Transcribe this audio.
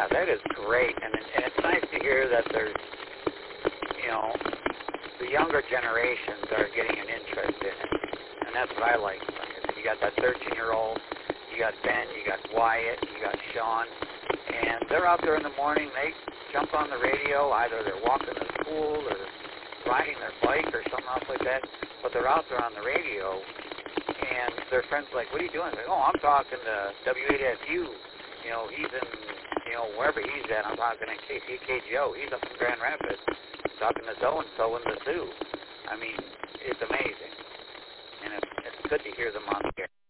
Yeah, that is great, and it's nice to hear that there's, the younger generations are getting an interest in it, and that's what I like. You got that 13-year-old, you got Ben, you got Wyatt, you got Sean, and they're out there in the morning. They jump on the radio, either they're walking to school or riding their bike or something else like that, but they're out there on the radio, and their friends are like, what are you doing? They're like, I'm talking to W8SU. He's in, wherever he's at. I'm talking to KCKGO. He's up in Grand Rapids. Talking to so-and-so in the zoo. I mean, it's amazing. And it's good to hear them on the air.